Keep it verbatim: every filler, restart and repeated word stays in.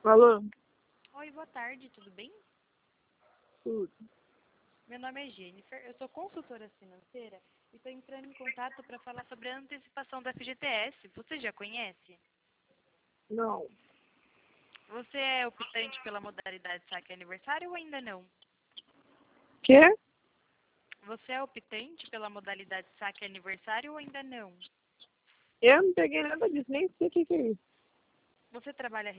Alô? Oi, boa tarde, tudo bem? Tudo. Meu nome é Jennifer, eu sou consultora financeira e estou entrando em contato para falar sobre a antecipação da F G T S. Você já conhece? Não. Você é optante pela modalidade saque aniversário ou ainda não? Quê? Você é optante pela modalidade saque aniversário ou ainda não? Eu não peguei nada disso, nem sei o que, que é isso. Você trabalha